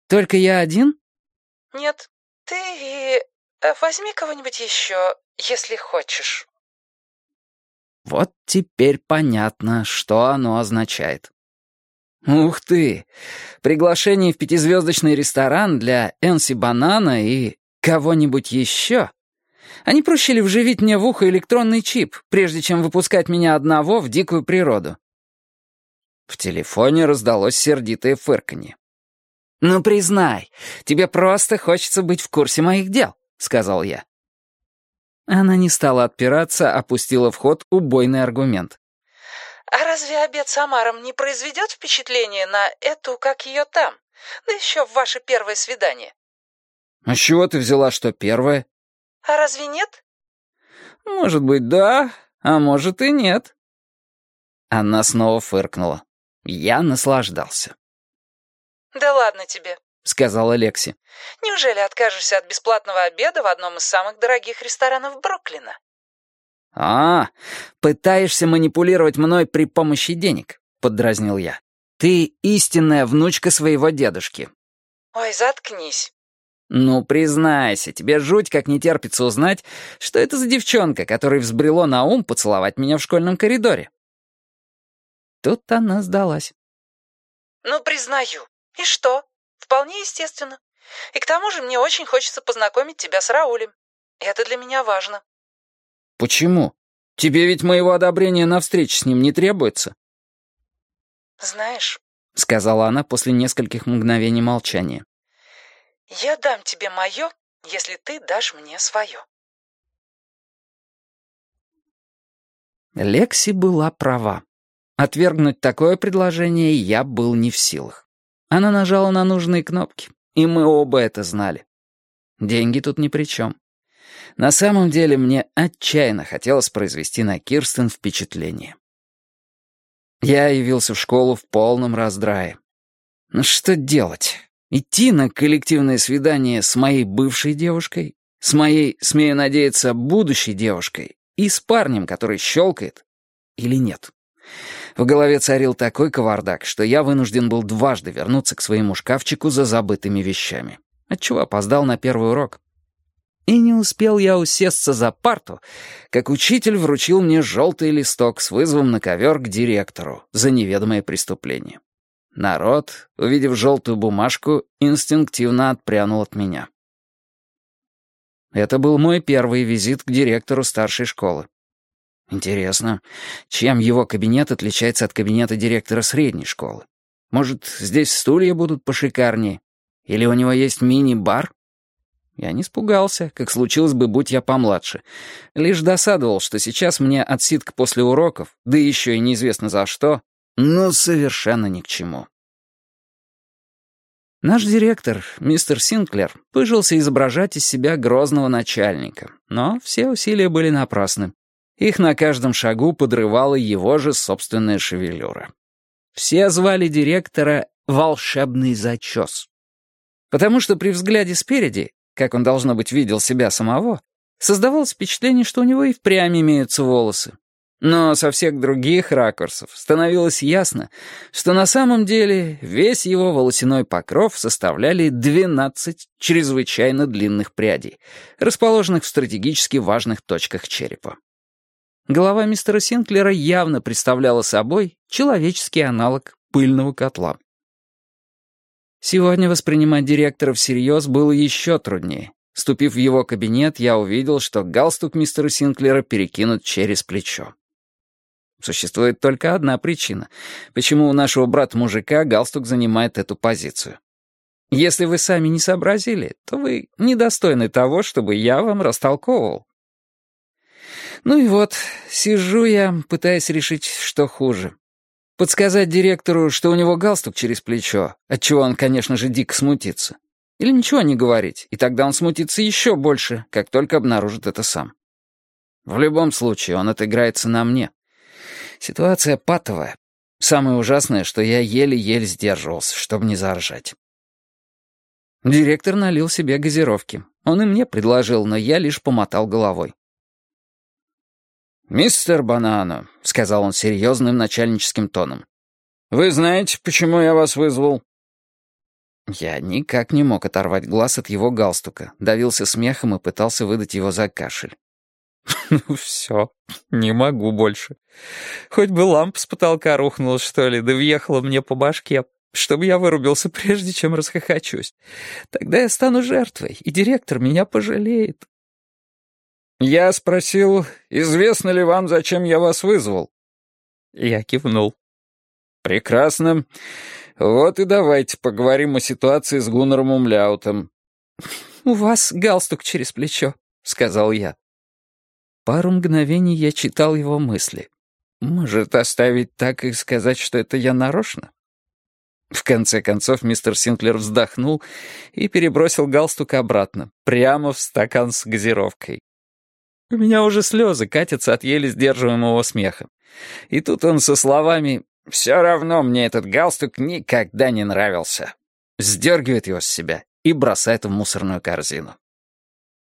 Только я один?» «Нет, ты и... возьми кого-нибудь еще, если хочешь». Вот теперь понятно, что оно означает. Ух ты! Приглашение в пятизвездочный ресторан для Энси Банана и кого-нибудь еще? А не проще ли вживить мне в ухо электронный чип, прежде чем выпускать меня одного в дикую природу? В телефоне раздалось сердитое фырканье. «Ну, признай, тебе просто хочется быть в курсе моих дел», — сказал я. Она не стала отпираться, опустила в ход убойный аргумент. «А разве обед с омаром не произведет впечатление на эту, как ее там? Да еще в ваше первое свидание». «А с чего ты взяла, что первое?» «А разве нет?» «Может быть, да, а может и нет». Она снова фыркнула. Я наслаждался. «Да ладно тебе», — сказала Лекси. «Неужели откажешься от бесплатного обеда в одном из самых дорогих ресторанов Бруклина?» Пытаешься манипулировать мной при помощи денег», — поддразнил я. «Ты истинная внучка своего дедушки». «Ой, заткнись». «Ну, признайся, тебе жуть как не терпится узнать, что это за девчонка, которой взбрело на ум поцеловать меня в школьном коридоре». Тут она сдалась. «Ну, признаю. И что? Вполне естественно. И к тому же мне очень хочется познакомить тебя с Раулем. Это для меня важно». «Почему? Тебе ведь моего одобрения на встрече с ним не требуется?» «Знаешь», — сказала она после нескольких мгновений молчания. «я дам тебе мое, если ты дашь мне свое». Лекси была права. Отвергнуть такое предложение я был не в силах. Она нажала на нужные кнопки, и мы оба это знали. Деньги тут ни при чем. На самом деле мне отчаянно хотелось произвести на Кирстен впечатление. Я явился в школу в полном раздрае. Ну что делать? Идти на коллективное свидание с моей бывшей девушкой, с моей, смею надеяться, будущей девушкой и с парнем, который щелкает, или нет? В голове царил такой кавардак, что я вынужден был дважды вернуться к своему шкафчику за забытыми вещами, отчего опоздал на первый урок. И не успел я усесться за парту, как учитель вручил мне желтый листок с вызовом на ковер к директору за неведомое преступление. Народ, увидев желтую бумажку, инстинктивно отпрянул от меня. Это был мой первый визит к директору старшей школы. Интересно, чем его кабинет отличается от кабинета директора средней школы? Может, здесь стулья будут пошикарнее? Или у него есть мини-бар? Я не испугался, как случилось бы, будь я помладше. Лишь досадовал, что сейчас мне отсидка после уроков, да еще и неизвестно за что, но совершенно ни к чему. Наш директор, мистер Синклер, пыжился изображать из себя грозного начальника, но все усилия были напрасны. Их на каждом шагу подрывала его же собственная шевелюра. Все звали директора «волшебный зачес». Потому что при взгляде спереди, как он, должно быть, видел себя самого, создавалось впечатление, что у него и впрямь имеются волосы. Но со всех других ракурсов становилось ясно, что на самом деле весь его волосяной покров составляли 12 чрезвычайно длинных прядей, расположенных в стратегически важных точках черепа. Голова мистера Синклера явно представляла собой человеческий аналог пыльного котла. Сегодня воспринимать директора всерьез было еще труднее. Вступив в его кабинет, я увидел, что галстук мистера Синклера перекинут через плечо. Существует только одна причина, почему у нашего брата-мужика галстук занимает эту позицию. Если вы сами не сообразили, то вы недостойны того, чтобы я вам растолковывал. Ну и вот, сижу я, пытаясь решить, что хуже. Подсказать директору, что у него галстук через плечо, отчего он, конечно же, дико смутится. Или ничего не говорить, и тогда он смутится еще больше, как только обнаружит это сам. В любом случае, он отыграется на мне. Ситуация патовая. Самое ужасное, что я еле-еле сдерживался, чтобы не заржать. Директор налил себе газировки. Он и мне предложил, но я лишь помотал головой. «Мистер Банано», — сказал он серьезным начальническим тоном, — «вы знаете, почему я вас вызвал?» Я никак не мог оторвать глаз от его галстука, давился смехом и пытался выдать его за кашель. «Ну все, не могу больше. Хоть бы лампа с потолка рухнула, что ли, да въехала мне по башке, чтобы я вырубился, прежде чем расхохочусь. Тогда я стану жертвой, и директор меня пожалеет». «Я спросил, известно ли вам, зачем я вас вызвал?» Я кивнул. «Прекрасно. Вот и давайте поговорим о ситуации с Гуннером Умляутом». «У вас галстук через плечо», — сказал я. Пару мгновений я читал его мысли. Может, оставить так и сказать, что это я нарочно? В конце концов мистер Синклер вздохнул и перебросил галстук обратно, прямо в стакан с газировкой. У меня уже слезы катятся от еле сдерживаемого смеха. И тут он со словами «Все равно мне этот галстук никогда не нравился», сдергивает его с себя и бросает в мусорную корзину.